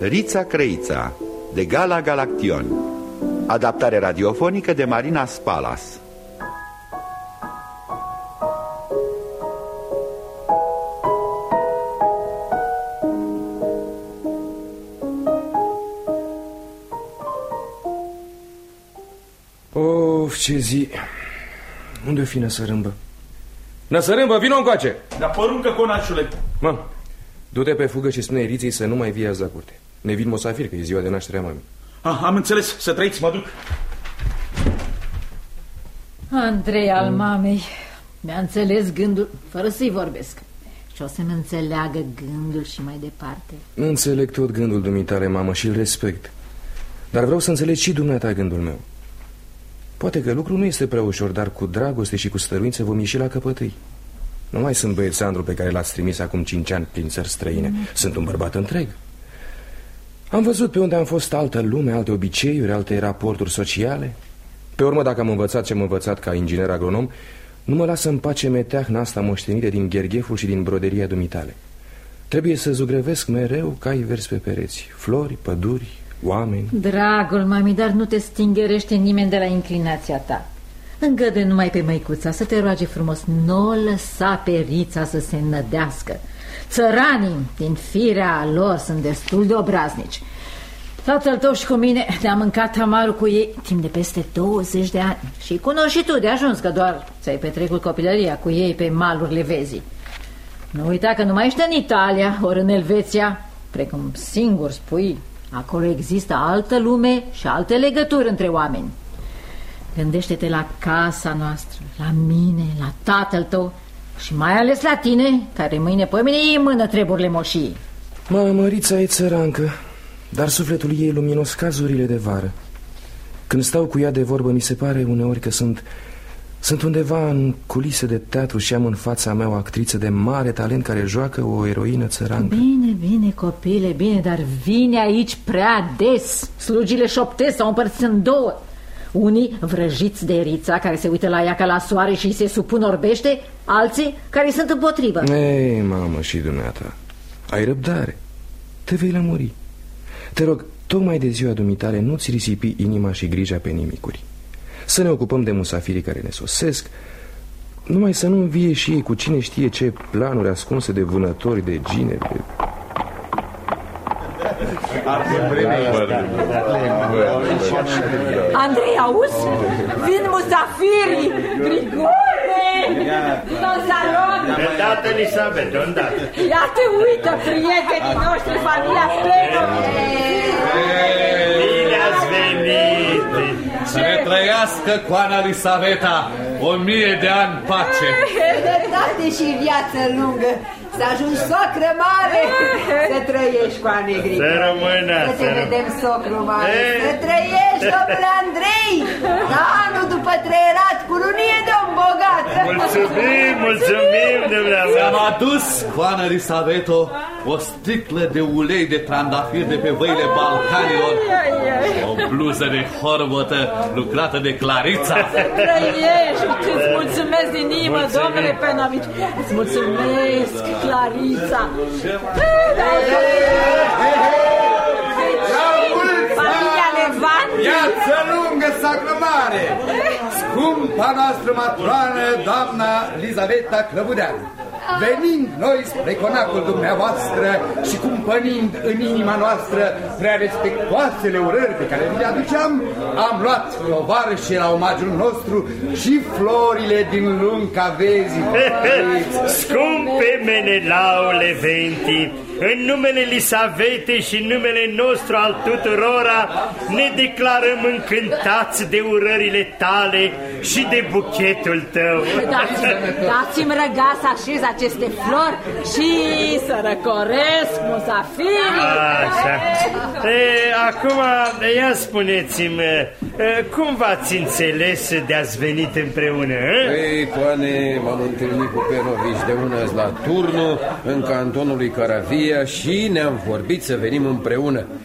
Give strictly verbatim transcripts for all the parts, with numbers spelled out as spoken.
Rița Crăița de Gala Galaction. Adaptare radiofonică de Marina Spalas. Of, ce zi. Unde-o fi Năsărâmbă? Năsărâmbă, vino încoace. Dar poruncă, conașule. Mă, du-te pe fugă și spune Riței să nu mai vie azi la curte. Ne vin Mosafir, că e ziua de naștere a mamei. Ah, am înțeles, să trăiți, mă duc. Andrei al mamei mi-a înțeles gândul fără să-i vorbesc. Și o să-mi înțeleagă gândul și mai departe. Înțeleg tot gândul dumitale, mamă, și îl respect. Dar vreau să înțelegi și dumneata gândul meu. Poate că lucrul nu este prea ușor, dar cu dragoste și cu stăruință vom ieși la căpătâi. Nu mai sunt băiețandru pe care l-ați trimis acum cinci ani prin țări străine. mm. Sunt un bărbat întreg. Am văzut pe unde am fost altă lume, alte obiceiuri, alte raporturi sociale. Pe urmă, dacă am învățat ce am învățat ca inginer agronom, nu mă lasă în pace meteahna asta moștenită din ghergheful și din broderia dumitale. Trebuie să zugrăvesc mereu cai verzi pe pereți, flori, păduri, oameni. Dragul mami, dar nu te stingerește nimeni de la inclinația ta. Îngăduie numai pe măicuța să te roage frumos, nu o lăsa pe Rița să se nădească. Țăranii din firea lor sunt destul de obraznici. Tatăl tău și cu mine ne-am mâncat amarul cu ei timp de peste douăzeci de ani. Și cunoști și tu de ajuns că doar ți-ai petrecut copilăria cu ei pe malurile Vezii. Nu uita că nu mai ești în Italia ori în Elveția, precum singur spui. Acolo există altă lume și alte legături între oameni. Gândește-te la casa noastră, la mine, la tatăl tău și mai ales la tine, care mâine pe mine iei în mână treburile moșii. Mamă, Rița e țărancă, dar sufletul ei e luminos ca zorile de vară. Când stau cu ea de vorbă, mi se pare uneori că sunt Sunt undeva în culise de teatru și am în fața mea o actriță de mare talent care joacă o eroină țărancă. Bine, bine, copile, bine, dar vine aici prea des. Slugile șoptesc, s-au împărțit în două. Unii vrăjiți de Rița, care se uită la ea ca la soare și îi se supun orbește, alții care sunt împotrivă. Ei, mamă, și dumneata, ai răbdare, te vei lămuri. Te rog, tocmai de ziua dumitale nu-ți risipi inima și grija pe nimicuri. Să ne ocupăm de musafirii care ne sosesc, numai să nu învie și ei cu cine știe ce planuri ascunse de vânători de gineri. Andrei, auzi? Vin musafirii! Grigore! Vino în salon! Îndată, Elisabeta, îndată. Ia te uită, prietenii noștri, familia plenă! Bine ați venit! Să ne trăiască coana Elisabeta, o mie de ani pace! Sănătate și viață lungă! Să ajungi socră mare! Să trăiești, coane Grigore! Să rămână! Să te vedem, socru mare! Să trăiești, domnule Andrei! La anul după trăierat cu lunie de om bogat! Mulțumim, mulțumim, dumneavoastră! Ți-am adus, coana Elisabeto, o sticlă de ulei de trandafir de pe văile Balcanilor, o bluză de horbătă lucrată de Clarița. Să trăiești! Îți mulțumesc din inimă, domnule Penavici! Îți mulțumesc, Clarița! Familia Levan! Viață lungă, sacră mare! Scumpa noastră matroană, doamna Elisabeta Clăbudeanu, venind noi spre conacul dumneavoastră și cumpănind în inima noastră prea respectoasele urări pe care vi le aduceam, am luat tovarășii la omagiul nostru și florile din lunca Vezii. Scumpe Menelau Leventi, în numele Elisabetei și în numele nostru al tuturora, ne declarăm încântați de urările tale și de buchetul tău. Dați-mi, dați-mi răga să așez aceste flori și să răcoresc musafirii. Așa. E, acum, ia spuneți-mi, cum v-ați înțeles de ați venit împreună? Ei, coane, m-am întâlnit cu Penovici de una la turnul în cantonul lui Caravia și ne-am vorbit să venim împreună.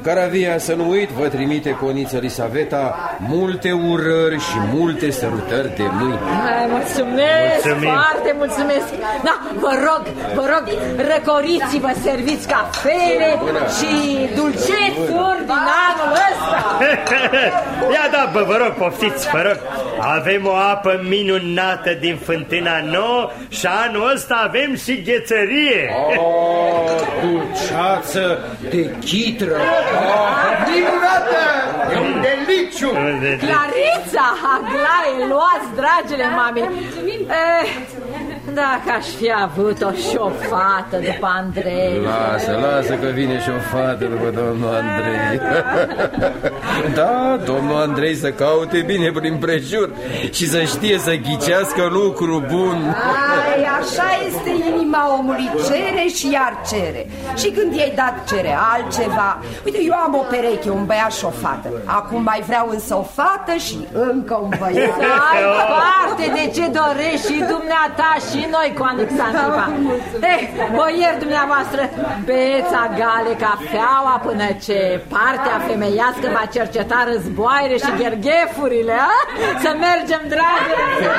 Caravia, să nu uit, vă trimite Conița Lisaveta multe urări și multe sărutări de mâini. Hai, mulțumesc, Mulțumim. foarte mulțumesc. Da, vă rog, vă rog, răcoriți-vă, serviți cafele și dulcețuri din anul ăsta. Ia da, bă, vă rog, poftiți, vă rog. Avem o apă minunată din fântâna nouă și anul ăsta avem și ghețărie. Oh, dulceață de chitră. Minunată! E un deliciu! Clarița, Aglaie, luați, dragile mame. Eh, dacă aș fi avut o șofată după Andrei. Lasă, lasă că vine și o fată după domnul Andrei. Da, domnul Andrei să caute bine prin prejur și să știe să ghicească lucru bun. Ai, așa este inima omului, cere și iar cere. Și când i-ai dat cere altceva. Uite, eu am o pereche, un băiat și o fată. Acum mai vreau însă o fată și încă un băiat. Ai parte de ce dorești și dumneata și noi cu Alexandriva. Eh, boieri dumneavoastră, beți agale cafeaua până ce partea femeiască va cerceta războaire și gherghefurile, a? Să mergem, dragă!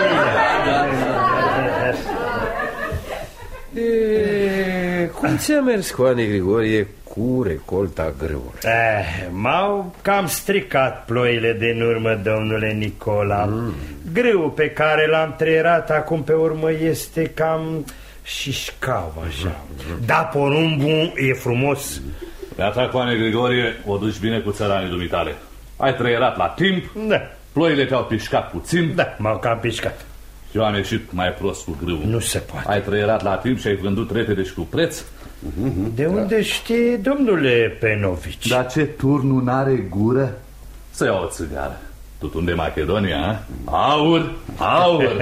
E, cum ți-a mers, Coane Grigorie, cu recolta grâului? Eh, m-au cam stricat ploile din urmă, domnule Nicola. Mm. Grâul pe care l-am trăierat acum pe urmă este cam șișcav așa. Mm. Dar porumbul e frumos. Beata, Coane Grigorie, o duci bine cu țăranii dumitale. Ai trăierat la timp, Da, ploile te-au pișcat puțin. da, m-au cam pișcat. Și eu am ieșit mai prost cu grâul. Nu se poate. Ai trăierat la timp și ai vândut repede și cu preț. De unde știi, domnule Penovici? Dar ce turnul n-are gură? Să iau o țigară. Tutun de Macedonia, a? Aur, aur.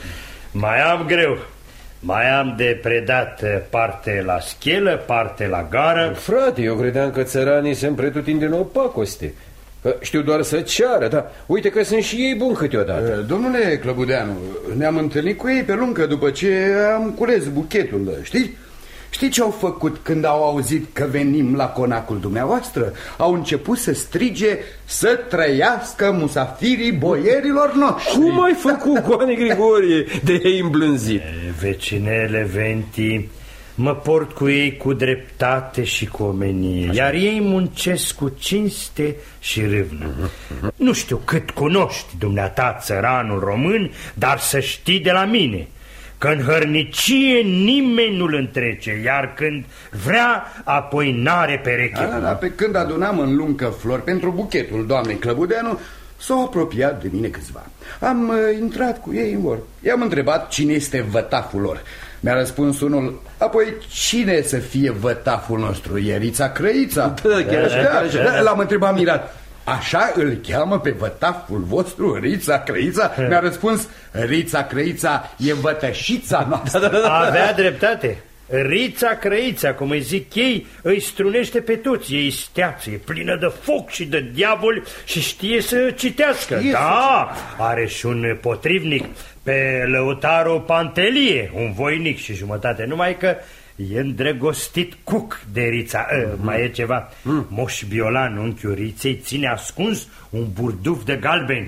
Mai am greu. Mai am de predat parte la schelă, parte la gară. Frate, eu credeam că țăranii se împretutindeni o pacoste. Că știu doar să ceară, dar uite că sunt și ei buni câteodată. Domnule Clăbudeanu, ne-am întâlnit cu ei pe lungă după ce am cules buchetul, știi? Știi ce au făcut când au auzit că venim la conacul dumneavoastră? Au început să strige să trăiască musafirii boierilor noștri. Cum ai făcut, Coane Grigorie, de ei îmblânzit? Vecinele Venti, mă port cu ei cu dreptate și cu omenie. Așa. Iar ei muncesc cu cinste și râvnă. Nu știu cât cunoști dumneata țăranul român, dar să știi de la mine că în hărnicie nimeni nu-l întrece, iar când vrea, apoi n-are pereche. Da, da, pe când adunam în luncă flori pentru buchetul doamnei Clăbudeanu, s-au apropiat de mine câțiva. Am uh, intrat cu ei în vorb. I-am întrebat cine este vătaful lor. Mi-a răspuns unul, apoi cine să fie vătaful nostru? E Rița Crăița? Da, chiar așa. Da, l-am întrebat mirat. Așa îl cheamă pe vătaful vostru, Rița Crăița? Mi-a răspuns, Rița Crăița e vătășița noastră. Avea dreptate. Rița Crăița, cum îi zic ei, îi strunește pe toți. Ei steață, e plină de foc și de diavoli și știe să citească. Știe Da, are și un potrivnic pe lăutarul Pantelie, un voinic și jumătate, numai că e îndrăgostit cuc de Rița. Mm-hmm. Mai e ceva. Mm. Moș Biolan, unchiul Riței, ține ascuns un burduf de galbeni.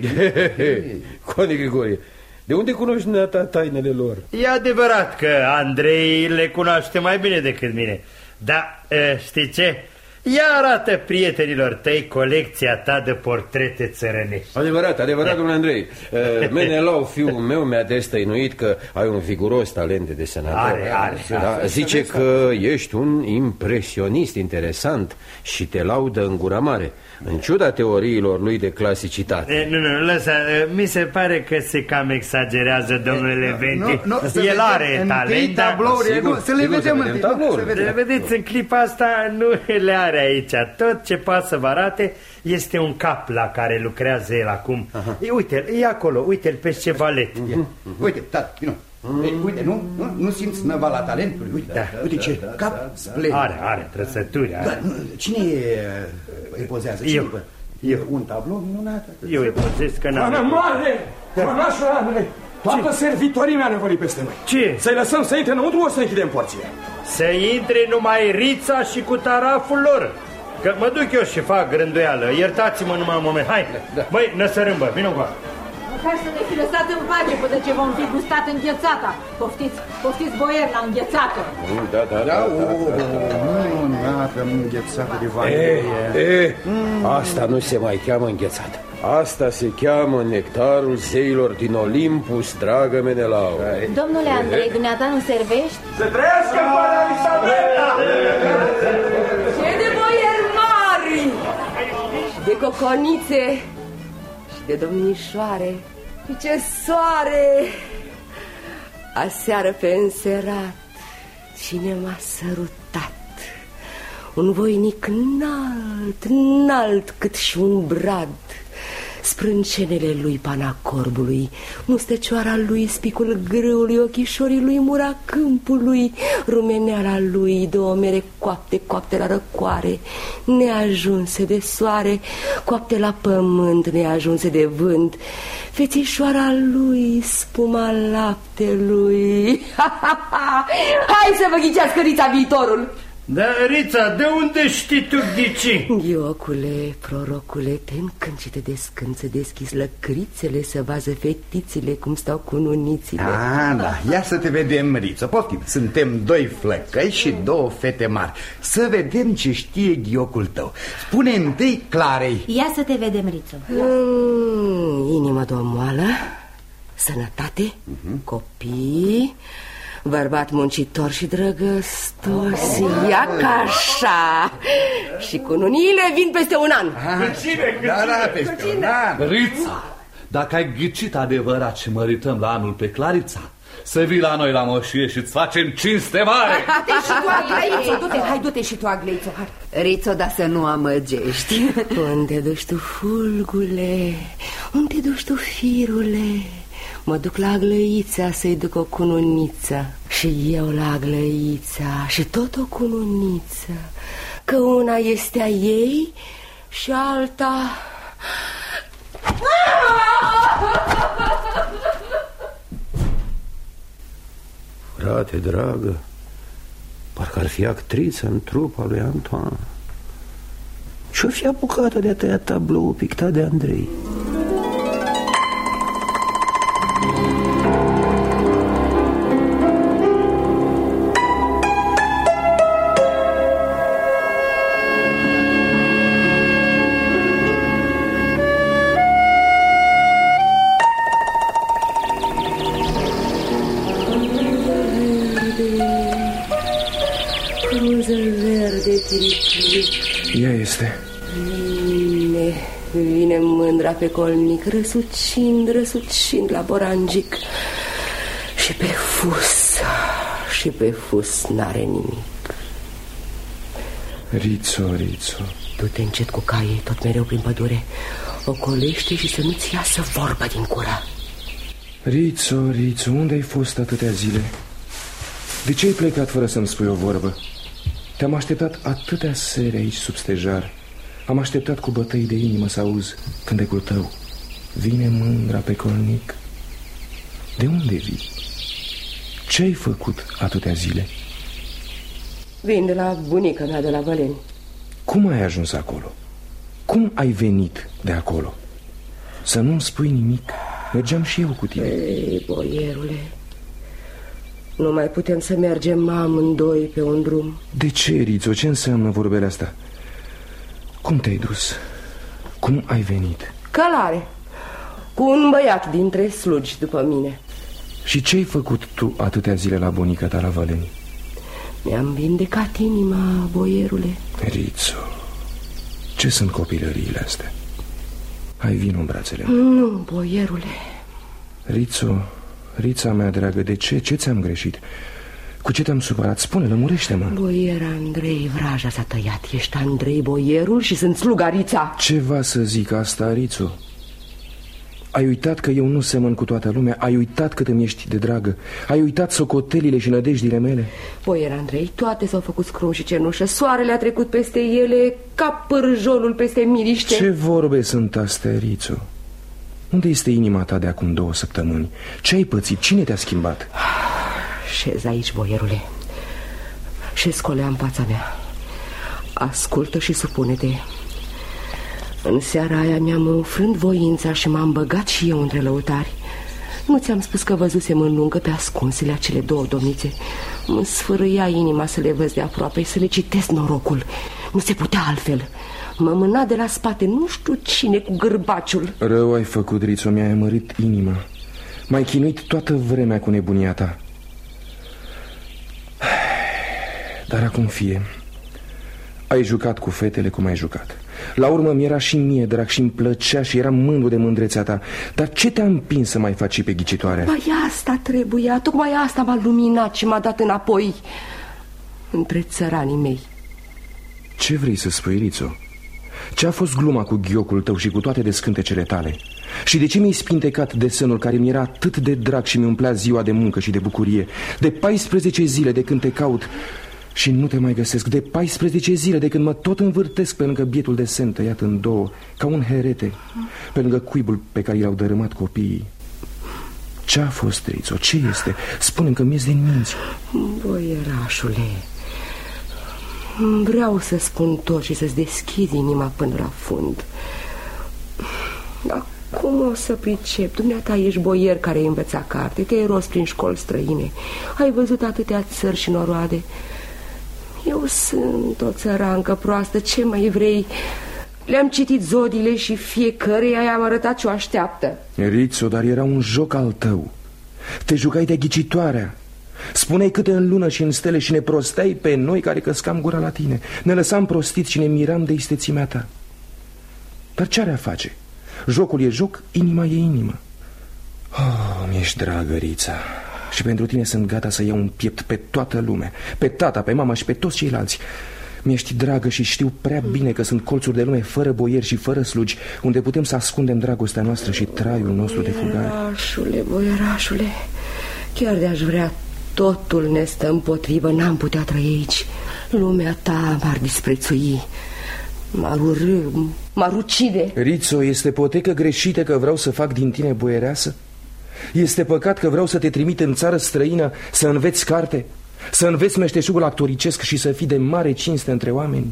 Coane Grigorie, de unde cunoști dumneata tainele lor? E adevărat că Andrei le cunoaște mai bine decât mine. Dar știi ce? Ia arată prietenilor tăi colecția ta de portrete țărănești. Adevărat, adevărat, domnule Andrei. Menelau, fiul meu, mi-a destăinuit că ai un viguros talent de desenator. Are, are, da, are. zice că ești un impresionist interesant și te laudă în gura mare, în ciuda teoriilor lui de clasicitate. E, nu, nu, lăsa, mi se pare că se cam exagerează, domnule Venti. Nu, nu, El are talent, dar... Sigur, să le vedem întâi. Le vedeți, în clipa asta nu le are aici. Tot ce poate să vă arate este un cap la care lucrează el acum. E, uite-l, e acolo, uite-l pe Chevalet. Uite, tată, vino. Uite, nu, nu, nu simți năvala talentului. Uite, da, uite ce da, cap da, splendid. Are, are trăsături. Are. Da, cine e, îi pozează? Eu. E un tablou minunat. Eu îi pozez că n-am... Doamna moare! Doamnașul Andrei! Toată servitorii mea ne vor peste noi. Ce? Să-i lăsăm să intre înăuntru, o să închidem porțile. Să intre numai Rița și cu taraful lor. că mă duc eu și fac grânduială. Iertați-mă numai un moment. Hai, da. Băi, Năsărâmbă, vină cu asta. Măcar să ne fi lăsat în pace până ce vom fi gustat înghețata. Poftiți, poftiți, boier, la înghețată. Da, da, da. Minunată înghețată de vaie. E, asta nu se mai cheamă înghețată. Asta se cheamă nectarul zeilor din Olimpus, dragă Menelau. Domnule Andrei, dumneata nu servești? Să trăiască pana Elisabeta! Ce de boieri mari! Și de coconițe și de domnișoare. Și ce soare! Aseară pe înserat cine m-a sărutat? Un voinic înalt, înalt cât și un brad. Sprâncenele lui pana corbului, mustăcioara lui, spicul grâului, ochișorii lui, mura câmpului, rumeneala lui, două mere coapte, coapte la răcoare, neajunse de soare, coapte la pământ, neajunse de vânt, fețișoara lui, spuma laptelui. Hai să vă ghicească Rița viitorul! Da, Rița, de unde știi tu ghici? Ghiocule, prorocule, te încânci și te descânți, să deschizi lăcrițele, să vază fetițile cum stau cu nunițile. Ah, da, ia să te vedem, Riță, poftim. Suntem doi flăcăi și două fete mari. Să vedem ce știe ghiocul tău. Spune întâi Clarei. Ia să te vedem, Riță. mm, Inimă domoală, sănătate, uh-huh. Copii, bărbat muncitor și drăgăstos. Ia ca așa. Și cununiile vin peste un an. Câține, Da, da, peste un an. Rița, dacă ai ghicit adevărat și mărităm la anul pe Clarița, să vii la noi la moșie și îți facem cinste mare. Du-te și tu, Agleițo, du-te, hai, du-te și tu, Agleițo. Rițo, dar să nu amăgești. Unde duci tu, fulgule? Unde duci tu, firule? Mă duc la Aglăița să-i duc o cununiță. Și eu la Aglăița și tot o cununiță. Că una este a ei și alta... Frate dragă, parcă ar fi actriță în trupa lui Antoine. Și-o fi apucată de a tăia tablou pictat de Andrei. Ea este. Vine, vine mândra pe colnic, răsucind, răsucind la borangic. Și pe fus, și pe fus n-are nimic. Rițo, Rițo. Du-te încet cu caii, tot mereu prin pădure. Ocolește și să nu-ți iasă vorba din gură. Rițo, Rițo, unde ai fost atâtea zile? De ce ai plecat fără să-mi spui o vorbă? Te-am așteptat atâtea seri aici sub stejar. Am așteptat cu bătăi de inimă să auzi cântecul tău. Vine mândra pe colnic. De unde vii? Ce ai făcut atâtea zile? Vin de la bunica mea de la Văleni. Cum ai ajuns acolo? Cum ai venit de acolo? Să nu-mi spui nimic. Mergeam și eu cu tine. Ei, boierule, nu mai putem să mergem amândoi pe un drum. De ce, Rițo? Ce înseamnă vorbele astea? Cum te-ai dus? Cum ai venit? Călare, cu un băiat dintre slugi după mine. Și ce-ai făcut tu atâtea zile la bunica ta la Văleni? Mi-am vindecat inima, boierule. Rițo, ce sunt copilăriile astea? Hai, vino în brațele mele. Nu, boierule. Rițo, Rița mea dragă, de ce? Ce ți-am greșit? Cu ce te-am supărat? Spune, lămurește-mă. Boier Andrei, vraja s-a tăiat. Ești Andrei, boierul, și sunt sluga Rița. Ceva să zic asta, Rițo? Ai uitat că eu nu semăn cu toată lumea? Ai uitat cât îmi ești de dragă? Ai uitat socotelile și nădejdile mele? Boier Andrei, toate s-au făcut scrum și cenușă. Soarele a trecut peste ele ca pârjolul peste miriște. Ce vorbe sunt astea, Rițo? Unde este inima ta de acum două săptămâni? Ce ai pățit? Cine te-a schimbat? Șez aici, boierule. Șez colea în fața mea. Ascultă și supune-te. În seara aia mi-am înfrânt voința și m-am băgat și eu între lăutari. Nu ți-am spus că văzusem în lungă pe ascunsele acele două domnițe? Mă sfârâia inima să le văd de aproape, să le citesc norocul. Nu se putea altfel. Mă mâna de la spate nu știu cine cu gârbaciul. Rău ai făcut, Rițo, mi-ai amărit inima. M-ai chinuit toată vremea cu nebunia ta. Dar acum fie. Ai jucat cu fetele cum ai jucat. La urmă mi-era și mie drag și îmi plăcea și eram mândru de mândrețea ta. Dar ce te-a împins să mai faci și pe ghicitoarea? Mai asta trebuia, tocmai asta m-a luminat și m-a dat înapoi între țăranii mei. Ce vrei să spui, Rițo? Ce a fost gluma cu ghiocul tău și cu toate descântecele tale? Și de ce mi-ai spintecat desenul care mi-era atât de drag și mi-umplea ziua de muncă și de bucurie? De paisprezece zile de când te caut și nu te mai găsesc. De paisprezece zile de când mă tot învârtesc pe lângă bietul desen tăiat în două, ca un herete, pe lângă cuibul pe care i-au dărâmat copiii. Ce a fost, Rițo? Ce este? Spune-mi că mi-ești din minți. Boierașule, vreau să spun tot și să-ți deschid inima până la fund. Acum o să pricep. Dumneata ești boier care ai învățat carte, te-ai rost prin școli străine, ai văzut atâtea țări și noroade. Eu sunt o țărancă proastă, ce mai vrei? Le-am citit zodiile și fiecăreia i-am arătat ce o așteaptă. Rițo, dar era un joc al tău. Te jucai de ghicitoarea. Spuneai câte în lună și în stele și ne prosteai pe noi care căscam gura la tine. Ne lăsam prostiți și ne miram de istețimea ta. Dar ce are a face? Jocul e joc, inima e inimă. Oh, mi-ești dragă, Rița. Și pentru tine sunt gata să iau un piept pe toată lumea, pe tata, pe mama și pe toți ceilalți. Mi-ești dragă și știu prea bine că sunt colțuri de lume fără boieri și fără slugi, unde putem să ascundem dragostea noastră și traiul nostru de fugare. Boierașule, boierașule, chiar de-aș vrea, totul ne stă împotrivă, n-am putea trăi aici. Lumea ta m-ar disprețui, m-ar urâ, m-ar ucide. Rițo, este potecă greșită că vreau să fac din tine boiereasă? Este păcat că vreau să te trimit în țară străină să înveți carte, să înveți meșteșugul actoricesc și să fii de mare cinste între oameni?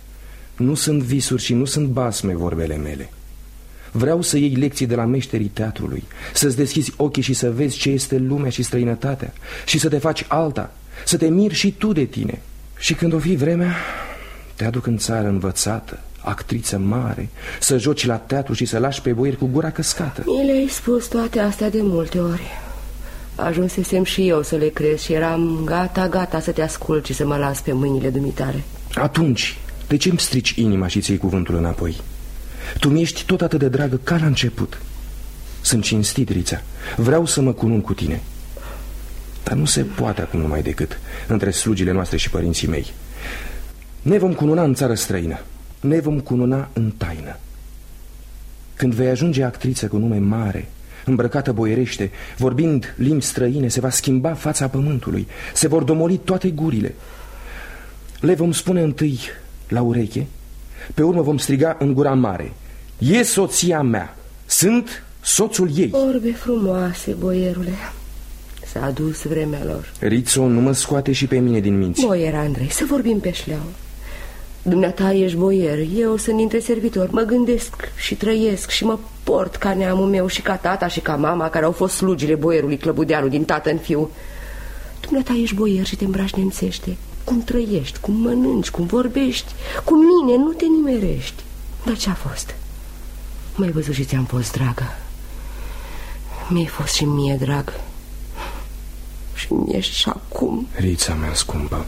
Nu sunt visuri și nu sunt basme vorbele mele. Vreau să iei lecții de la meșterii teatrului, să-ți deschizi ochii și să vezi ce este lumea și străinătatea și să te faci alta, să te miri și tu de tine. Și când o fi vremea, te aduc în țară învățată, actriță mare, să joci la teatru și să lași pe boieri cu gura căscată. Mi le-ai spus toate astea de multe ori. Ajunsesem și eu să le crezi și eram gata, gata să te ascult și să mă las pe mâinile dumitale. Atunci, de ce îmi strici inima și ți-ai cuvântul înapoi? Tu mi-ești tot atât de dragă ca la început. Sunt cinstit, Rița. Vreau să mă cunun cu tine. Dar nu se poate acum numai decât între slugile noastre și părinții mei. Ne vom cununa în țară străină. Ne vom cununa în taină. Când vei ajunge actriță cu nume mare, îmbrăcată boierește, vorbind limbi străine, se va schimba fața pământului, se vor domoli toate gurile. Le vom spune întâi la ureche, pe urmă vom striga în gura mare: e soția mea, sunt soțul ei. Vorbe frumoase, boierule. S-a adus vremea lor. Rițo, nu mă scoate și pe mine din minți. Boier Andrei, să vorbim pe șleau. Dumneata ești boier, eu sunt dintre servitori. Mă gândesc și trăiesc și mă port ca neamul meu și ca tata și ca mama, care au fost slugile boierului Clăbudeanu din tată în fiu. Dumneata ești boier și te îmbraci nemțește. Cum trăiești, cum mănânci, cum vorbești. Cu mine nu te nimerești. Dar ce-a fost? M-ai văzut și ți-am fost dragă. Mi-ai fost și mie drag. Și mi-ești și acum. Rița mea scumpă,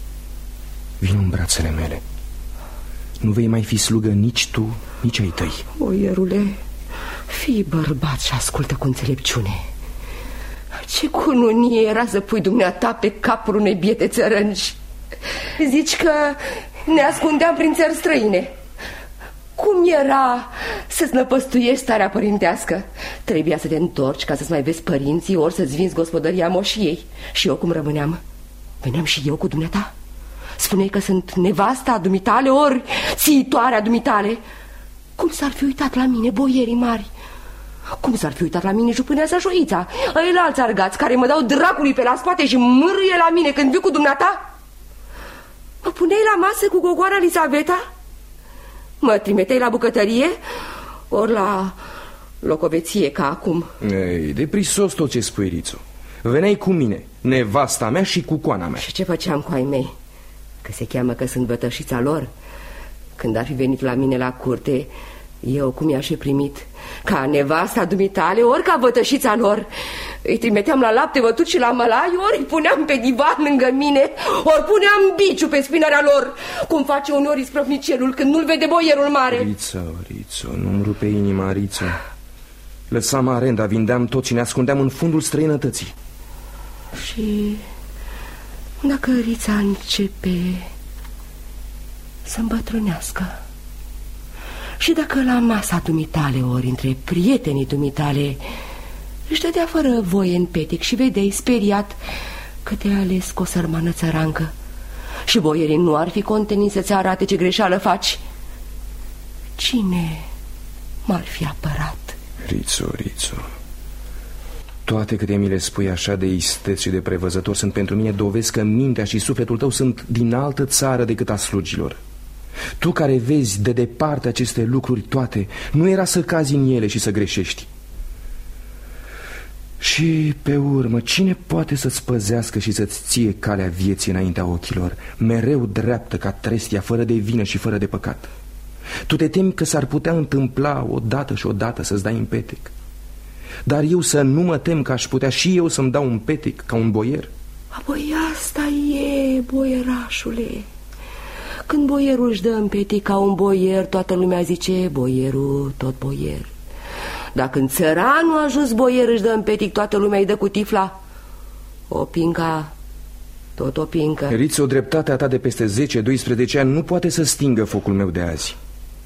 vin în brațele mele. Nu vei mai fi slugă nici tu, nici ai tăi. Boierule, fii bărbat și ascultă cu înțelepciune. Ce cununie era să pui dumneata pe capul unei biete țărănci. Zici că ne ascundeam prin țări străine. Cum era să-ți năpăstuiești starea părintească? Trebuia să te întorci ca să-ți mai vezi părinții, ori să-ți vinzi gospodăria moșiei. Și eu cum rămâneam? Veneam și eu cu dumneata? Spuneai că sunt nevasta dumitale, ori țiitoarea dumitale. Cum s-ar fi uitat la mine boierii mari? Cum s-ar fi uitat la mine jupâneasa Joița, ăia alți argați care mă dau dracului pe la spate și mârâie la mine când viu cu dumneata? Mă puneai la masă cu gogoara Elisaveta? Mă trimiteai la bucătărie? Ori la locoveție ca acum? Ei, de prisos tot ce spui, Rițo. Veneai cu mine, nevasta mea și cu coana mea. Și ce făceam cu ai mei? Că se cheamă că sunt vătășița lor. Când ar fi venit la mine la curte, eu cum i-aș fi primit? Ca nevasta dumitale, ori ca vătășița lor. Îi trimiteam la lapte vătut și la mălai, ori îi puneam pe divan lângă mine, ori puneam biciu pe spinarea lor, cum face uneori isprăvnicelul când nu-l vede boierul mare. Rițo, Rițo, nu-mi rupe inima, Rițo. Lăsam arenda, vindeam tot și ne ascundeam în fundul străinătății. Și dacă Rița începe să îmbătrânească, și dacă la masa dumitale ori între prietenii dumitale își dădea fără voie în petic și vedeai speriat că te-a ales cu o sărmană țărancă și boierii nu ar fi conteniți să-ți arate ce greșeală faci, cine m-ar fi apărat? Rițo, Rițo, toate câte mi le spui așa de isteț și de prevăzător sunt pentru mine dovezi că mintea și sufletul tău sunt din altă țară decât a slugilor. Tu care vezi de departe aceste lucruri toate, nu era să cazi în ele și să greșești. Și pe urmă, cine poate să-ți păzească și să-ți ție calea vieții înaintea ochilor, mereu dreaptă ca trestia, fără de vină și fără de păcat? Tu te temi că s-ar putea întâmpla odată și odată să-ți dai un petec, dar eu să nu mă tem că aș putea și eu să-mi dau un petec ca un boier? Apoi asta e, boierașule. Când boierul își dă în petic ca un boier, toată lumea zice boierul, tot boier. Dar când țăranul a ajuns boier își dă în petic, toată lumea îi dă cu tifla o pinca, tot o pincă. Rițo, dreptatea ta de peste zece doisprezece ani nu poate să stingă focul meu de azi.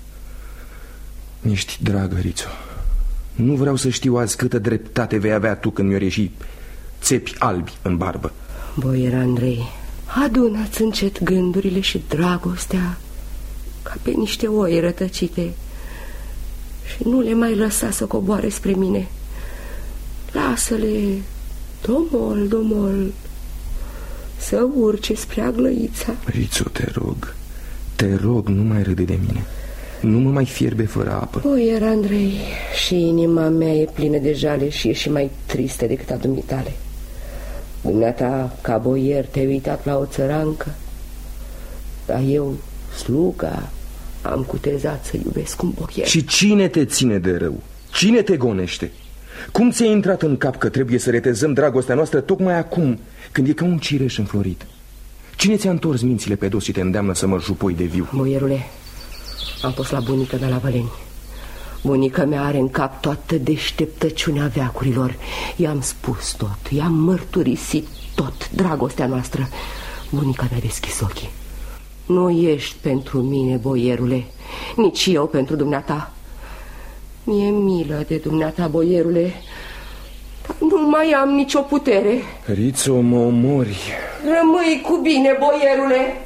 Ești dragă, Rițo. Nu vreau să știu azi câtă dreptate vei avea tu când mi-o ieși țepi albi în barbă. Boier Andrei, adună-ți încet gândurile și dragostea ca pe niște oi rătăcite și nu le mai lăsa să coboare spre mine. Lasă-le domol, domol să urce spre Aglăița. Rițo, te rog, te rog, nu mai râde de mine. Nu mă mai fierbe fără apă. Boier Andrei, și inima mea e plină de jale și e și mai tristă decât a dumitale. Dumneata, ca boier, te-ai uitat la o țărancă, dar eu, sluga, am cutezat să iubesc un boier. Și cine te ține de rău? Cine te gonește? Cum ți-a intrat în cap că trebuie să retezăm dragostea noastră tocmai acum, când e ca un cireș înflorit? Cine ți-a întors mințile pe dos și te îndeamnă să mă jupoi de viu? Boierule, am fost la bunică de la Văleni. Bunica mea are în cap toată deșteptăciunea veacurilor. I-am spus tot, i-am mărturisit tot, dragostea noastră. Bunica mi-a deschis ochii. Nu ești pentru mine, boierule, nici eu pentru dumneata. Mi-e milă de dumneata, boierule, dar nu mai am nicio putere. Rițo, mă omori. Rămâi cu bine, boierule.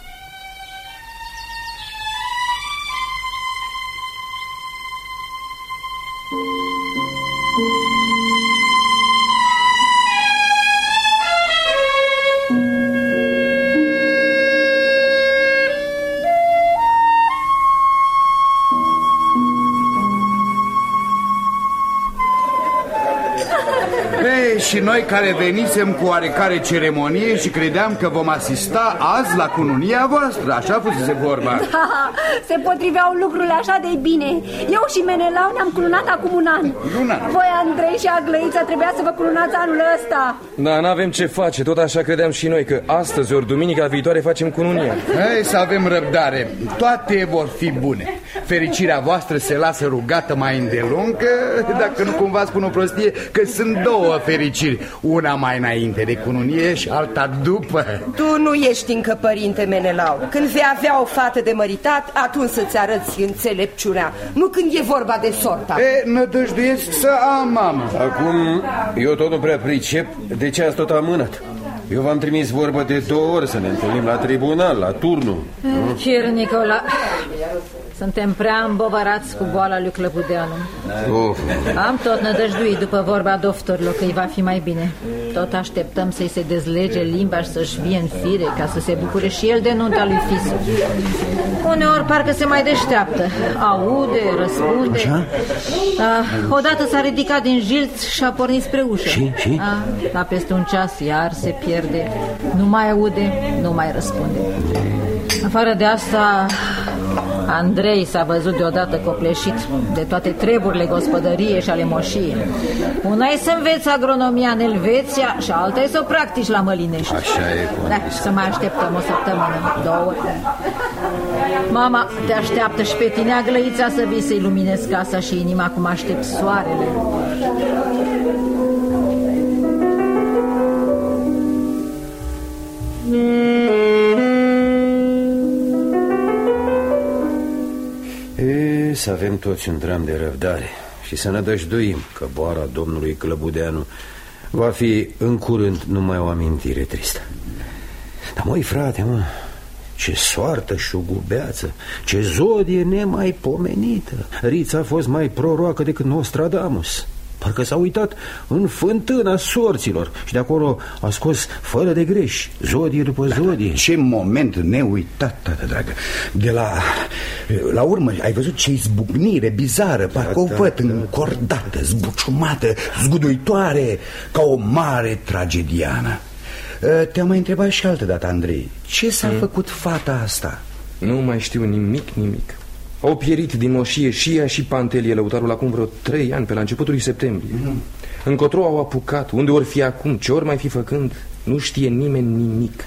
Și noi care venisem cu oarecare ceremonie și credeam că vom asista azi la cununia voastră, așa fusese vorba. Da, se potriveau lucrurile așa de bine. Eu și Menelau ne-am cununat acum un an. Un an. Voi, Andrei și Aglăița, trebuia să vă cununați anul ăsta. Da, n-avem ce face, tot așa credeam și noi, că astăzi ori duminica viitoare facem cununia. Hai să avem răbdare, toate vor fi bune. Fericirea voastră se lasă rugată mai îndelung, că, dacă nu cumva spun o prostie, că sunt două fericiri, una mai înainte de cununie și alta după. Tu nu ești încă părinte, Menelau. Când vei avea o fată de măritat, atunci să-ți arăți înțelepciunea, nu când e vorba de sorta. E, nădăjduiesc să am, mamă. Acum, eu tot nu prea pricep de ce ați tot amânat. Eu v-am trimis vorba de două ori să ne întâlnim la tribunal, la turnul. Fier Nicola, Suntem prea îmbovărați cu boala lui Clăbudeanu. Uf. Am tot nădăjduit după vorba doctorilor că îi va fi mai bine. Tot așteptăm să-i se dezlege limba și să-și vie în fire, ca să se bucure și el de nunta lui Fisu. Uneori parcă se mai deșteaptă. Aude, răspunde. Așa? Da, odată s-a ridicat din jilț și a pornit spre ușă. Și? Și? Da, dar peste un ceas iar se pierde. Nu mai aude, nu mai răspunde. Afară de asta, Andrei s-a văzut deodată copleșit de toate treburile gospodăriei și ale moșiei. Una e să înveți agronomia în Elveția și alta e să o practici la Mălinești. Așa e. Da, să mai așteptăm o săptămână, două. Mama te așteaptă și pe tine, Aglăița, să vii să-i luminezi casa și inima cum aștept soarele. E, să avem toți un dram de răbdare și să ne dăjduim că boala domnului Clăbudeanu va fi în curând numai o amintire tristă. Dar măi, frate, mă, ce soartă șugubeață, ce zodie nemaipomenită. Rița a fost mai proroacă decât Nostradamus. Parcă s-a uitat în fântâna sorților și de acolo a scos fără de greș, zodie după zodie. Ce moment neuitat, tată dragă. De la, la urmă ai văzut ce izbucnire bizară, parcă da, o văd da, încordată, zbuciumată, zguduitoare, ca o mare tragediană. Te-am mai întrebat și altă dată, Andrei, ce s-a hmm? făcut fata asta? Nu mai știu nimic, nimic. Au pierit din moșie și ea și Pantelie, lăutarul, acum vreo trei ani, pe la începutul lui septembrie. mm. Încotro au apucat, unde ori fi acum, ce ori mai fi făcând, nu știe nimeni nimic.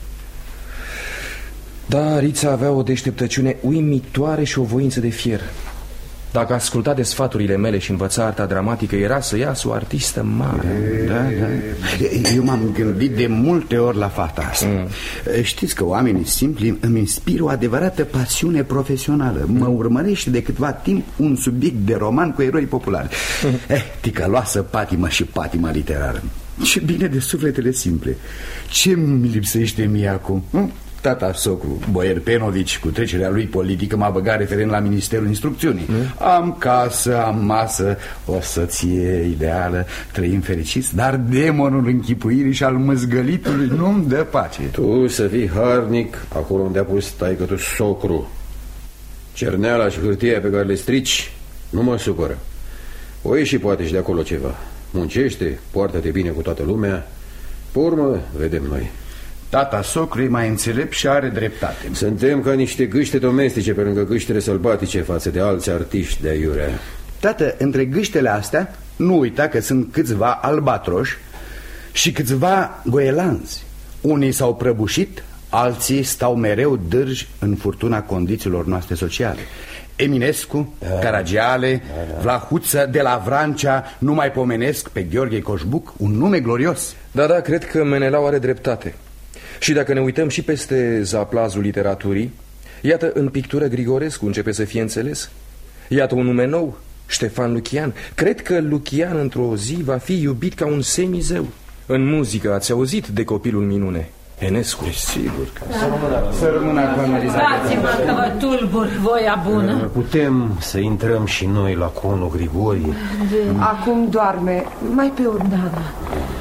Dar Rița avea o deșteptăciune uimitoare și o voință de fier. Dacă asculta de sfaturile mele și învăța arta dramatică, era să iasă o artistă mare. E, da, da. Eu m-am gândit de multe ori la fata asta. mm. Știți că oamenii simpli îmi inspiră o adevărată pasiune profesională. Mă urmărește de câtva timp un subiect de roman cu eroi populari. mm. Eh, ticăloasă patimă și patima literară. Ce bine de sufletele simple. Ce mi lipsește mie acum? Hm? Tata socru, boier Penovici, cu trecerea lui politică, m-a băgat referent la Ministerul Instrucțiunii. mm. Am casă, am masă, o soție ideală, trăim fericiți, dar demonul închipuirii și al măzgălitului nu-mi dă pace. Tu să fii harnic acolo unde a pus taică-tu socru. Cerneala și hârtia pe care le strici nu mă supără. O ieși poate și de acolo ceva. Muncește, poartă-te bine cu toată lumea. Pe urmă, vedem noi. Tata socru e mai înțelept și are dreptate. Suntem ca niște gâște domestice pe lângă gâștele sălbatice față de alți artiști de aiurea. Tată, între gâștele astea nu uita că sunt câțiva albatroși și câțiva goelanzi. Unii s-au prăbușit, alții stau mereu dârji în furtuna condițiilor noastre sociale. Eminescu, da. Caragiale, da, da. Vlahuță, de la Vrancea, nu mai pomenesc pe Gheorghe Coșbuc, un nume glorios. Da, da, cred că Menelau are dreptate. Și dacă ne uităm și peste zaplazul literaturii, iată, în pictură Grigorescu începe să fie înțeles. Iată un nume nou, Ștefan Lucian. Cred că Lucian într-o zi va fi iubit ca un semizeu. În muzică ați auzit de copilul minune, Enescu. Sigur că da. Să rămână acum, dați-mă că vă tulbur, voia bună. Putem să intrăm și noi la conul Grigorie. Acum doarme, mai pe urmă. Da, da.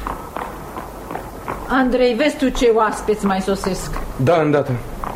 Andrei, vezi tu ce oaspeți mai sosesc? Da, îndată.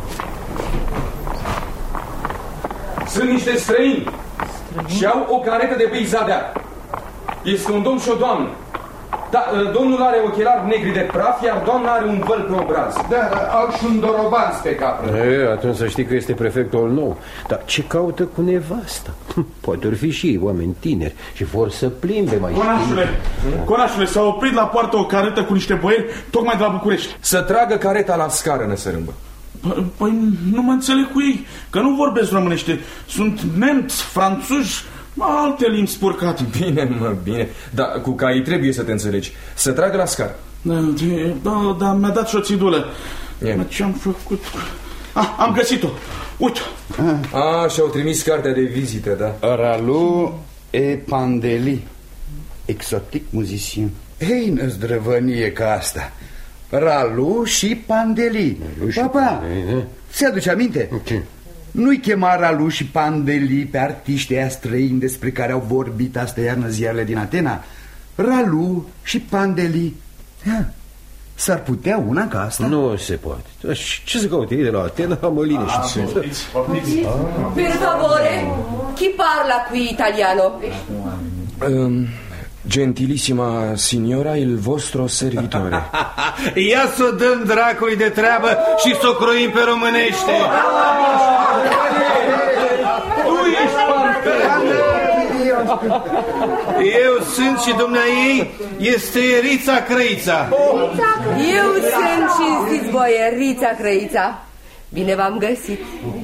Sunt niște străini, străini? Și au o caretă de peizadea. Este un domn și o doamnă. Da, domnul are ochelari negri de praf, iar doamna are un văl pe obraz. Da, au și un doroban pe capă. E, atunci să știi că este prefectul nou. Dar ce caută cu nevasta? Poate ori fi și oameni tineri și vor să plimbe mai. Conașule, conașule, s-a oprit la poartă o caretă cu niște băieri tocmai de la București. Să tragă careta la scară, năsărâmbă. Păi nu mă înțeleg cu ei, că nu vorbesc românește. Sunt nemți, franțuși, alte limbi spurcate. Bine, mă, bine. Dar cu cai trebuie să te înțelegi. Să tragă la scară. Da, da, da, mi-a dat și o țidulă. Ce-am făcut? Ah, am găsit-o. Uite. Ah, și-au trimis cartea de vizită, da. Ralu e Pandeli, exotic muzician. Ei, năzdrăvănie ca asta. Ralu și Pandeli. Papa, ți-aduce aminte? Ce? Nu-i chema Ralu și Pandeli pe artiștii aia străini despre care au vorbit astă iarnă ziarele din Atena? Ralu și Pandeli. S-ar putea una ca asta? Nu se poate. Ce să caute ei de la Atena? Am o liniște. Per favore, chi parla qui italiano? Um, gentilissima signora, il vostro servitore. Ia să o dăm dracului de treabă și să o croim pe românește. Tu ești Eu sunt și dumneaei este Rița Crăița. Eu sunt cinstiți boier, Rița Crăița. Bine v-am găsit.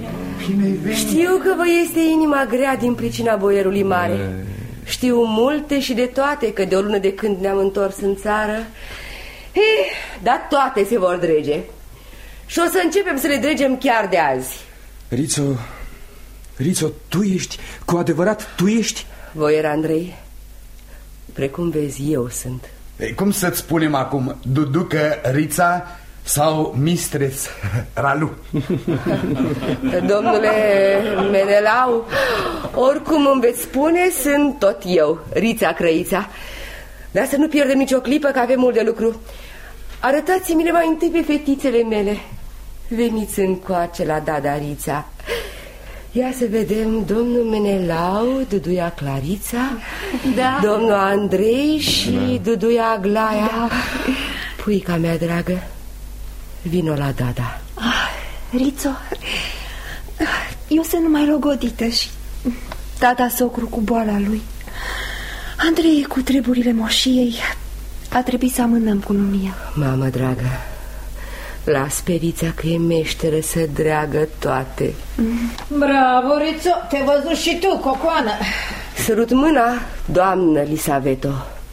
Știu că vă este inima grea din pricina boierului mare. Știu multe și de toate, că de o lună de când ne-am întors în țară. Eh, dar toate se vor drege. Și o să începem să le dregem chiar de azi. Rițo, Rițo, tu ești, cu adevărat tu ești? Boier Andrei, precum vezi, eu sunt. Ei, cum să-ți spunem acum, Duducă Rița sau Mistreț Ralu? Domnule Menelau, oricum îmi veți spune, sunt tot eu, Rița Crăița. Dar să nu pierdem nicio clipă, că avem mult de lucru. Arătați-mi-le mai întâi pe fetițele mele. Veniți încoace la Dada Rița. Ia să vedem, domnul Menelau, Duduia Clarița, da. Domnul Andrei și da. Duduia Aglaia, da. Puica mea dragă, vino la Dada. Ah, Rițo, eu sunt numai logodită și tata socru cu boala lui. Andrei cu treburile moșiei. A trebuit să amânăm cununia. Mamă dragă, las pe Rița că e meșteră să dreagă toate. Bravo, Rițo, te-ai văzut și tu, cocoană. Sărut mâna, doamnă Lisaveto.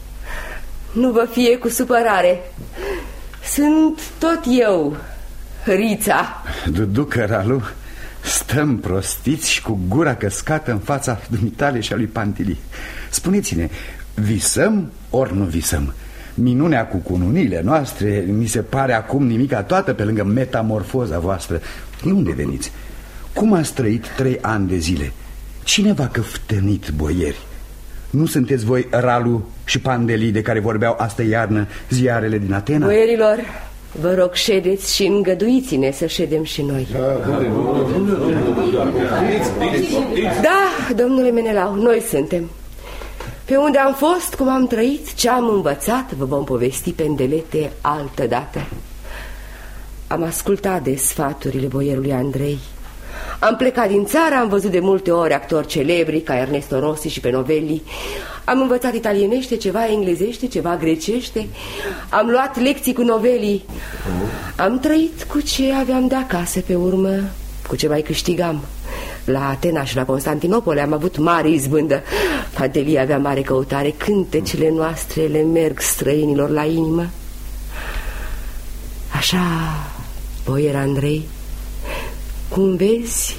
Nu vă fie cu supărare. Sunt tot eu, Rița. Duducă Ralu, stăm prostiți și cu gura căscată în fața dumitale și a lui Pantili. Spuneți-ne, visăm ori nu visăm? Minunea cu cununile noastre mi se pare acum nimica toată pe lângă metamorfoza voastră. De unde veniți? Cum ați trăit trei ani de zile? Cine v-a căftănit, boieri? Nu sunteți voi Ralu și Pandeli de care vorbeau astă iarnă ziarele din Atena? Boierilor, vă rog, ședeți și îngăduiți-ne să ședem și noi. Da, domnule Menelau, noi suntem. Pe unde am fost, cum am trăit, ce am învățat, vă vom povesti pe îndelete altă dată. Am ascultat de sfaturile boierului Andrei. Am plecat din țară, am văzut de multe ori actori celebri ca Ernesto Rossi și pe Novelli. Am învățat italienește, ceva englezește, ceva grecește. Am luat lecții cu Novelli. Am trăit cu ce aveam de acasă pe urmă, cu ce mai câștigam. La Atena și la Constantinopole am avut mare izbândă. Pantelia avea mare căutare. Cântecele noastre le merg străinilor la inimă. Așa, boier Andrei, cum vezi,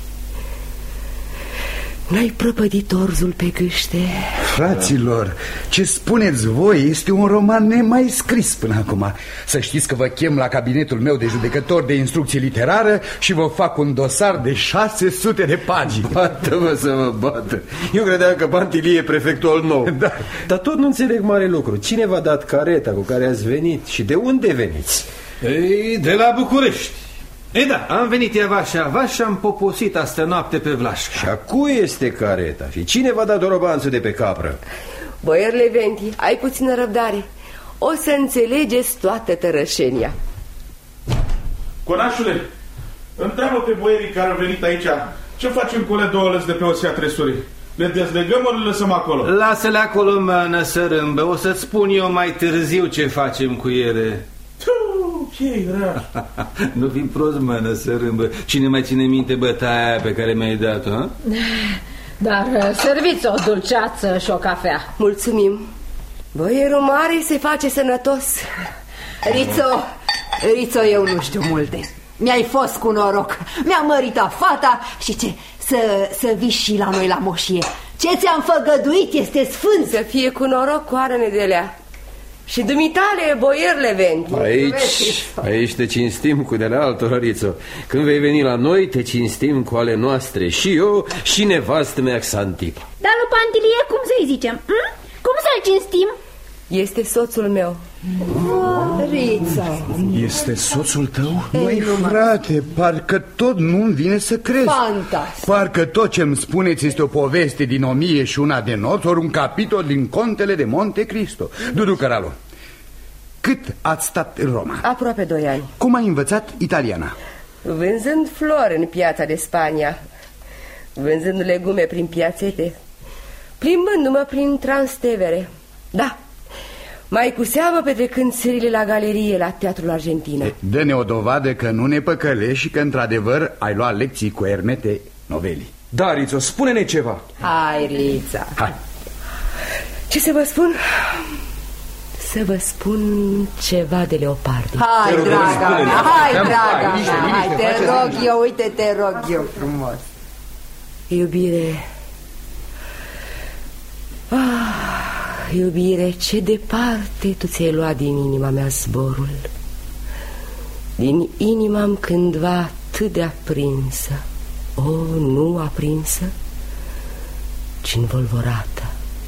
n-ai prăpădit orzul pe gâște. Fraților, ce spuneți voi este un roman nemai scris până acum. Să știți că vă chem la cabinetul meu de judecător de instrucție literară și vă fac un dosar de șase sute de pagini. Bată-vă să mă bată. Eu credeam că Pantilie e prefectul nou. Da. Dar tot nu înțeleg mare lucru. Cine v-a dat careta cu care ați venit și de unde veniți? Ei, de la București. Ei da, am venit Iavașa și am poposit astă noapte pe Vlașca. Și a cui este careta? Și cine v-a dat dorobanțul de pe capră? Boier Leventi, ai puțină răbdare. O să înțelegeți toată tărășenia. Conașule, întreabă pe boierii care au venit aici, ce facem cu le două lăzi de pe osea tresurii? Le dezlegăm ori le lăsăm acolo? Lasă-le acolo, mână, sărâmbă. O să-ți spun eu mai târziu ce facem cu ele. Ce-i rău? Nu fi prost, mână, sărâmbă. Cine mai ține minte bătaia aia pe care mi-ai dat-o, ha? Dar serviți o dulceață și o cafea. Mulțumim. Boierul mare se face sănătos. Rițo, Rițo, eu nu știu multe. Mi-ai fost cu noroc. Mi-am măritat fata și ce? Să, să vii și la noi la moșie. Ce ți-am făgăduit este sfânt. Să fie cu noroc, coară Nedelea. Și dumitale, boierle Venti. Aici, aici te cinstim cu de la altor, Rițo. Când vei veni la noi, te cinstim cu ale noastre. Și eu, și nevastă mea Xantipa. Dar lui Pantilie, cum să-i zicem? Hm? Cum să-l cinstim? Este soțul meu. Oh, Rița. Este soțul tău? Măi, frate, parcă tot nu-mi vine să crezi. Fantastic. Parcă tot ce-mi spuneți este o poveste din o mie și una de noți, ori un capitol din Contele de Monte Cristo. Dudu Căralo, cât ați stat în Roma? Aproape doi ani. Cum ai învățat italiana? Vânzând flori în piața de Spania, vânzând legume prin piațete, plimbându-mă prin Transtevere. Da, mai cu seamă petrecând serile la galerie la Teatrul Argentina. Dă-ne o dovadă că nu ne păcălești și că într-adevăr ai luat lecții cu Ermete Novelli. Da, Rițo, spune-ne ceva. Hai, Rița. Hai. Ce să vă spun? Să vă spun ceva de Leopardi. Hai, rog, draga spune-ne. mea, hai, Hai, draga liniște, mea, hai, liniște, te faceți rog liniște. eu, uite, te rog eu frumos. Iubire. Ah, iubire, ce departe tu ți-ai luat din inima mea zborul. Din inima-mi cândva atât de aprinsă. O, nu aprinsă, ci învolvorată.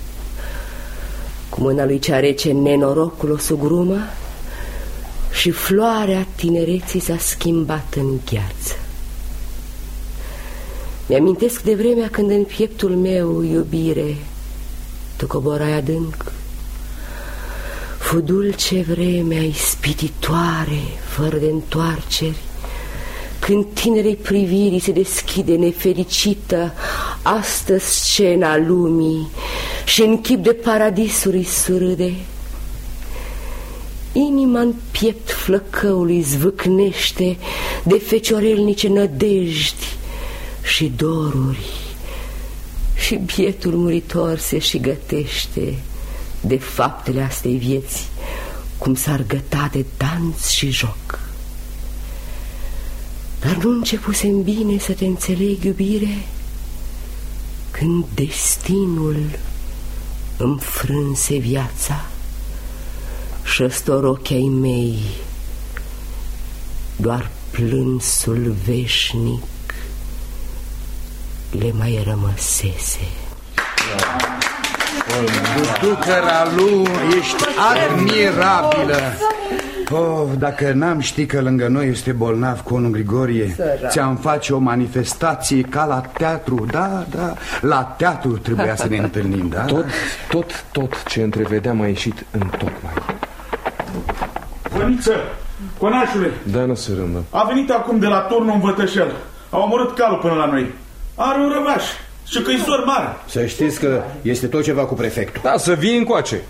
Cu mâna lui cea rece nenorocul o sugrumă și floarea tinereții s-a schimbat în gheață. Mi-amintesc de vremea când în pieptul meu, iubire, tu coborai adânc. Fu dulce vremea ispititoare, fără de întoarceri, când tinerei privirii se deschide nefericită astă scena lumii și în chip de paradisuri surâde. Inima-n piept flăcăului zvâcnește de feciorelnice nădejdi și doruri, și bietul muritor se și gătește de faptele astei vieți, cum s-ar găta de dans și joc. Dar nu începusem bine să te înțeleg, iubire, când destinul îmi frânse viața și ăstor ochii ai mei doar plânsul veșnic le mai rămăsese. Dudu Căralu, ești admirabilă. Oh, dacă n-am ști că lângă noi este bolnav conul Grigorie, ți-am face o manifestație ca la teatru. Da, da, la teatru trebuia să ne întâlnim, da? Tot, tot, tot ce întrevedeam a ieșit în tocmai. Făniță, conașule. Da, nu se rândă. A venit acum de la turnul în Vătășel. A omorât calul până la noi. Are un răvaș și că-i sor mare. Să știți că este tot ceva cu prefectul. Da, să vii încoace.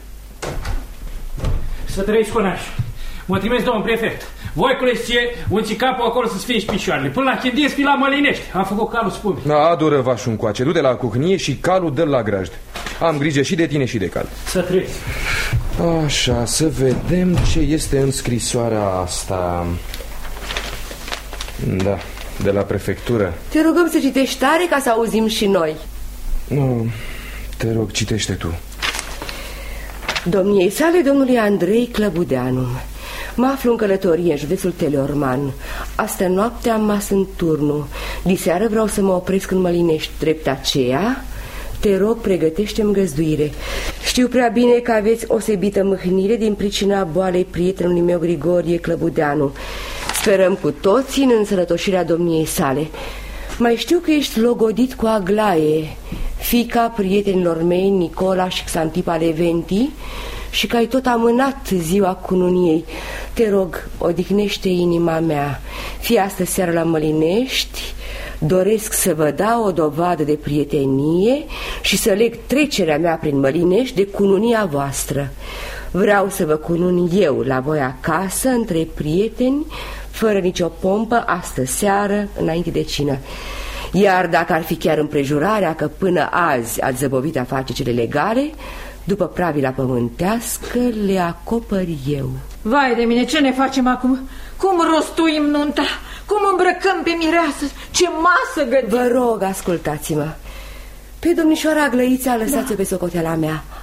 Să trăiți, conaș. Mă trimis domnul prefect. Voi culește unți capul acolo să-ți fie și picioarele. Până la Chindies fi la Mălinești. Am făcut calul spumi. Da, adu răvașul încoace. Du-te la cuhnie și calul dă-l la grajd. Am grijă și de tine și de cal. Să trăiți. Așa, să vedem ce este în scrisoarea asta. Da, de la prefectură. Te rugăm să citești tare ca să auzim și noi. Nu, te rog, citește tu. Domniei sale, domnului Andrei Clăbudeanu. Mă aflu în călătorie în județul Teleorman. Astă noapte am mas în turnul. Diseară vreau să mă opresc în Mălinești. Drept aceea, te rog, pregătește-mi găzduire. Știu prea bine că aveți osebită mâhnire din pricina boalei prietenului meu Grigorie Clăbudeanu. Sperăm cu toții în însănătoșirea domniei sale. Mai știu că ești logodit cu Aglaie, fiica prietenilor mei Nicola și Xantipa Leventi, și că ai tot amânat ziua cununiei. Te rog, odihnește inima mea. Fii astă seară la Mălinești. Doresc să vă dau o dovadă de prietenie și să leg trecerea mea prin Mălinești de cununia voastră. Vreau să vă cunun eu la voi acasă, între prieteni, fără nicio pompă, astă seară, înainte de cină. Iar dacă ar fi chiar împrejurarea că până azi ați zăbovit a face cele legale, după pravila pământească le acopăr eu. Vai de mine, ce ne facem acum? Cum rostuim nunta? Cum îmbrăcăm pe mireasă? Ce masă gătim? Vă rog, ascultați-mă. Pe domnișoara Aglăița lăsați-o da. pe socoteala mea.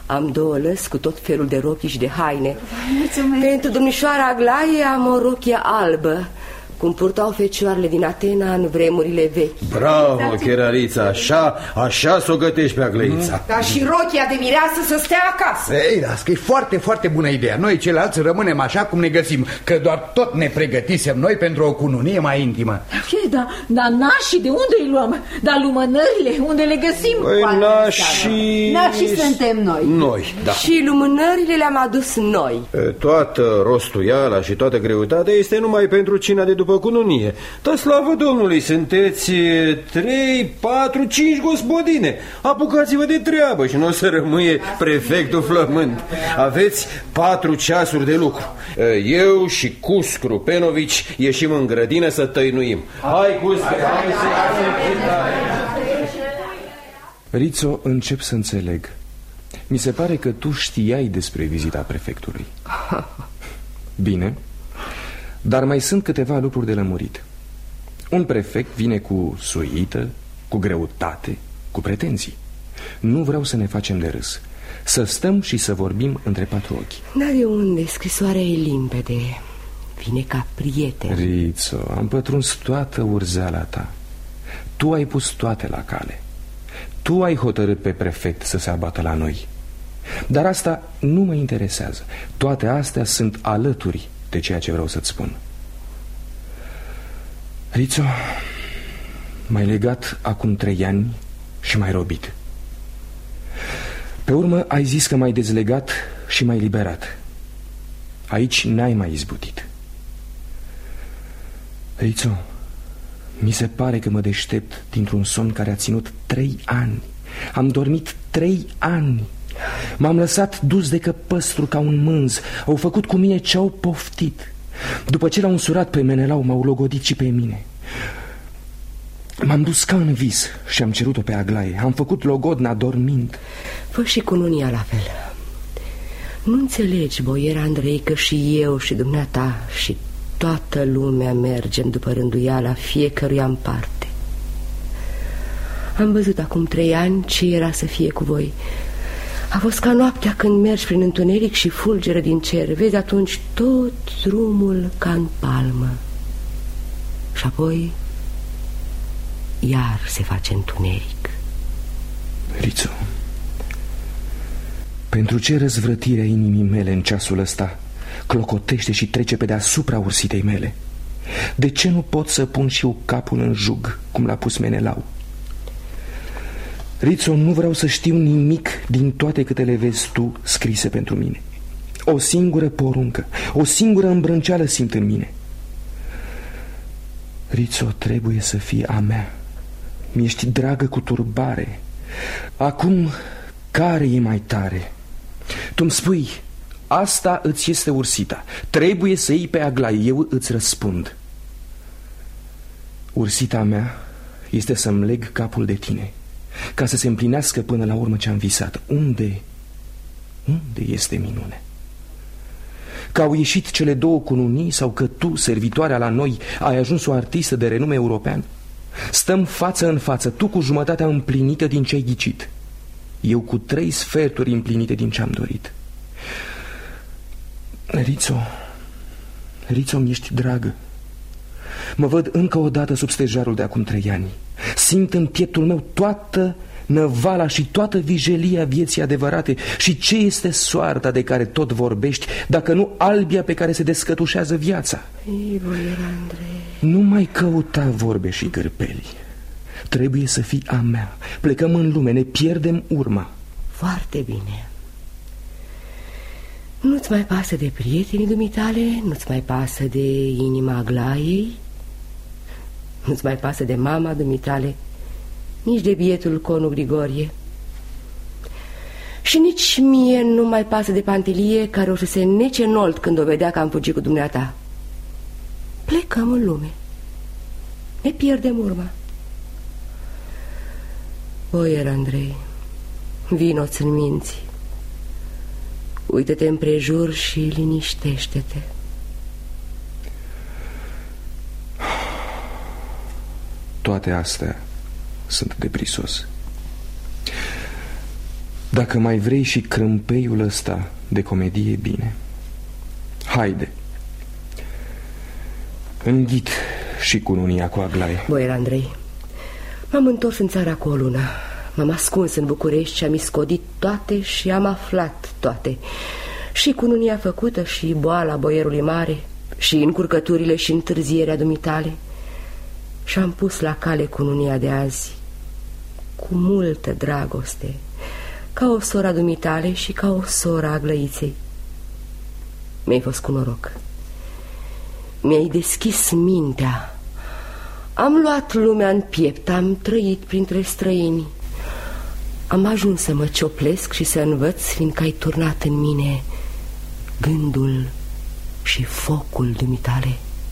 Am două lăzi cu tot felul de rochii și de haine. Mulțumesc. Pentru domnișoara Aglaie am o rochie albă, cum purtau fecioarele din Atena în vremurile vechi. Bravo, Cherarița, așa, așa s-o gătești pe Agleița. Dar și rochia de mireasă să stea acasă. Ei, las că e foarte, foarte bună ideea. Noi ceilalți rămânem așa cum ne găsim, că doar tot ne pregătisem noi pentru o cununie mai intimă. Ok, dar da, nașii de unde îi luăm? Dar lumânările, unde le găsim? Păi nașii... Nașii suntem noi. Noi, da. Și lumânările le-am adus noi. Toată rostuiala și toată greutatea este numai pentru cina de după cununie. Dar slavă Domnului, sunteți trei, patru, cinci gospodine. Apucați-vă de treabă și nu o să rămâie prefectul flământ. Aveți patru ceasuri de lucru. Eu și Cuscru Penovici ieșim în grădină să tăinuim. Hai, Cuscru, hai să... Rițo, încep să înțeleg. Mi se pare că tu știai despre vizita prefectului. Bine. Dar mai sunt câteva lucruri de lămurit. Un prefect vine cu suită, cu greutate, cu pretenții. Nu vreau să ne facem de râs. Să stăm și să vorbim între patru ochi. Dar de unde? Scrisoarea e limpede. Vine ca prieten. Rițo, am pătruns toată urzeala ta. Tu ai pus toate la cale. Tu ai hotărât pe prefect să se abată la noi. Dar asta nu mă interesează. Toate astea sunt alături de ceea ce vreau să-ți spun. Rițo, m-ai legat acum trei ani și m-ai robit. Pe urmă ai zis că m-ai dezlegat și m-ai liberat. Aici n-ai mai izbutit. Rițo, mi se pare că mă deștept dintr-un somn care a ținut trei ani. Am dormit trei ani. M-am lăsat dus de căpăstru ca un mânz. Au făcut cu mine ce-au poftit. După ce l-au însurat pe Menelau, m-au logodit și pe mine. M-am dus ca în vis și am cerut-o pe Aglaie. Am făcut logodna dormind. Fă și cununia la fel. Nu înțelegi, boier Andrei, că și eu și dumneata și toată lumea mergem după rânduiala fiecăruia în parte. Am văzut acum trei ani ce era să fie cu voi. A fost ca noaptea când mergi prin întuneric și fulgeră din cer. Vezi atunci tot drumul ca în palmă. Și apoi iar se face întuneric. Rițo, pentru ce răzvrătirea inimii mele în ceasul ăsta clocotește și trece pe deasupra ursitei mele? De ce nu pot să pun și eu capul în jug, cum l-a pus Menelau? Rițo, nu vreau să știu nimic din toate câte le vezi tu scrise pentru mine. O singură poruncă, o singură îmbrânceală simt în mine. Rițo, trebuie să fii a mea. Mi-ești dragă cu turbare. Acum, care e mai tare? Tu-mi spui, asta îți este ursita. Trebuie să iei pe Aglaie. Eu îți răspund. Ursita mea este să-mi leg capul de tine, ca să se împlinească până la urmă ce am visat. Unde, unde este minune? Că au ieșit cele două cununii sau că tu, servitoarea la noi, ai ajuns o artistă de renume european? Stăm față în față, tu cu jumătatea împlinită din ce-ai ghicit, eu cu trei sferturi împlinite din ce-am dorit. Rițo, Rițo, mi-ești dragă. Mă văd încă o dată sub stejarul de acum trei ani. Simt în pieptul meu toată năvala și toată vijelia vieții adevărate. Și ce este soarta de care tot vorbești, dacă nu albia pe care se descătușează viața? Ei, boier Andrei, nu mai căuta vorbe și gârpeli. Trebuie să fii a mea. Plecăm în lume, ne pierdem urma. Foarte bine. Nu-ți mai pasă de prietenii dumitale? Nu-ți mai pasă de inima Aglaiei? Nu-ți mai pasă de mama dumitale? Nici de bietul conu Grigorie? Și nici mie nu mai pasă de Pantelie, care o să se nece în olt când o vedea că am fugit cu dumneata. Plecăm în lume, ne pierdem urma. Boier Andrei, vino-ți în minți, uită-te împrejur și liniștește-te. Toate astea sunt de prisos. Dacă mai vrei și crâmpeiul ăsta de comedie, bine. Haide. Înghit și cununia cu Aglaia. Boier Andrei, m-am întors în țara cu o lună. M-am ascuns în București și am iscodit toate și am aflat toate. Și cununia făcută și boala boierului mare, și încurcăturile și întârzierea dumitale. Și am pus la cale cununia de azi cu multă dragoste, ca o sora dumitale și ca o sora a Glăiței. Mi-ai fost cu noroc. Mi-ai deschis mintea. Am luat lumea în piept, am trăit printre străini. Am ajuns să mă cioplesc și să învăț, fiindcă ai turnat în mine gândul și focul dumitale.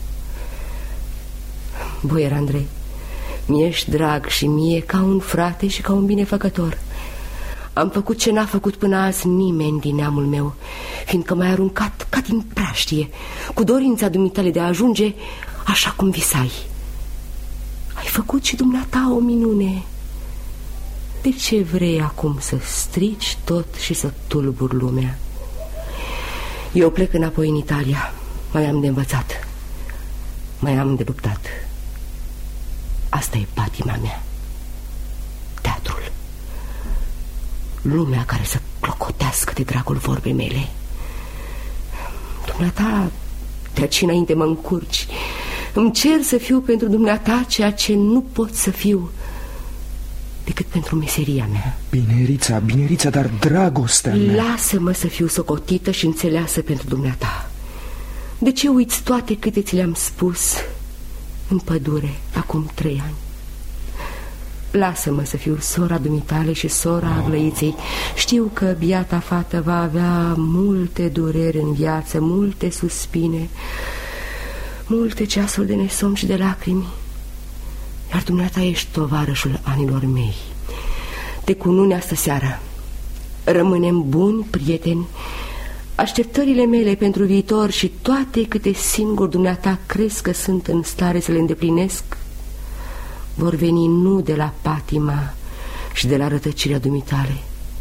Boier Andrei, mi-ești drag și mie ca un frate și ca un binefăcător. Am făcut ce n-a făcut până azi nimeni din neamul meu, fiindcă m-ai aruncat ca din praștie, cu dorința dumitale de a ajunge așa cum visai. Ai făcut și dumneata o minune. De ce vrei acum să strici tot și să tulburi lumea? Eu plec înapoi în Italia. Mai am de învățat, mai am de luptat. Asta e patima mea. Teatrul. Lumea care să clocotească de dragul vorbei mele. Dumneata, de aici înainte mă încurci. Îmi cer să fiu pentru dumneata ceea ce nu pot să fiu decât pentru meseria mea. Binerița, binerița, dar dragostea mea... Lasă-mă să fiu socotită și înțeleasă pentru dumneata. De ce uiți toate câte ți le-am spus în pădure acum trei ani? Lasă-mă să fiu sora dumitale și sora oh. Aglăiței. Știu că biata fată va avea multe dureri în viață, multe suspine, multe ceasuri de nesom și de lacrimi. Iar dumneata ești tovarășul anilor mei. Te cununi astă seară. Rămânem buni prieteni. Așteptările mele pentru viitor și toate câte singur dumneata crezi că sunt în stare să le îndeplinesc vor veni nu de la patima și de la rătăcirea dumitale,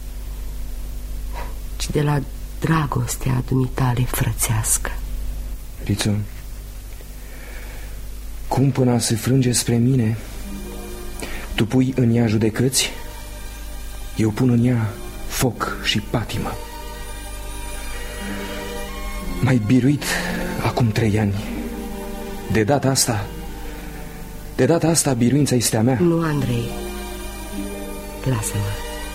ci de la dragostea dumitale frățească. Rițo, cumpăna se frânge spre mine. Tu pui în ea judecăți, eu pun în ea foc și patimă. M-ai biruit acum trei ani. De data asta De data asta biruința este a mea. Nu, Andrei, lasă-mă.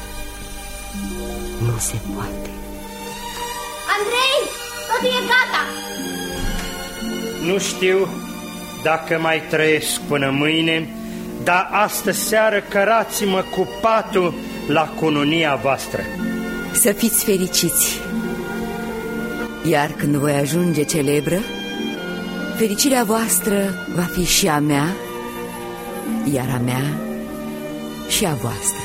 Nu se poate. Andrei, totul e gata. Nu știu dacă mai trăiesc până mâine, dar astă seară cărați-mă cu patul la cununia voastră. Să fiți fericiți. Iar când voi ajunge celebră, fericirea voastră va fi și a mea, iar a mea și a voastră.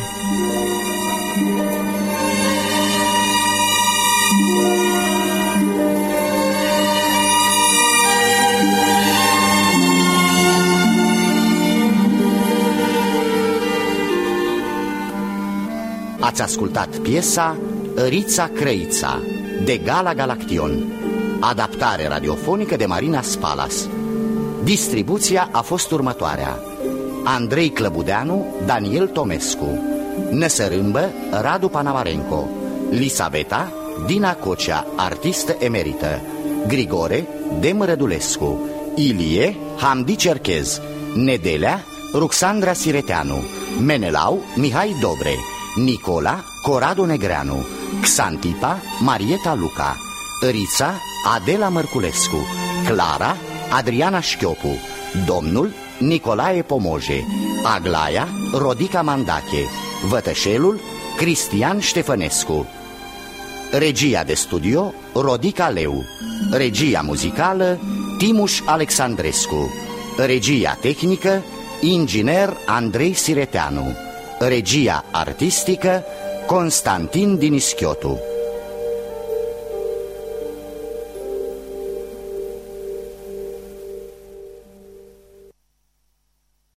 Ați ascultat piesa Rița Crăița de Gala Galaction, adaptare radiofonică de Marina Spalas. Distribuția a fost următoarea: Andrei Clăbudeanu, Daniel Tomescu, Năsărâmbă, Radu Panamarenco, Lisaveta, Dina Cocea, artistă emerită, Grigore, Dem Rădulescu, Ilie, Hamdi Cerchez, Nedelea, Ruxandra Sireteanu, Menelau, Mihai Dobre, Nicola, Corado Negreanu, Xantipa, Marieta Luca, Rița, Adela Mărculescu, Clara, Adriana Șchiopu, Domnul, Nicolae Pomoje, Aglaia, Rodica Mandache, Vătășelul, Cristian Ștefănescu. Regia de studio, Rodica Leu. Regia muzicală, Timuș Alexandrescu. Regia tehnică, inginer Andrei Sireteanu. Regia artistică, Constantin Dinischiotu.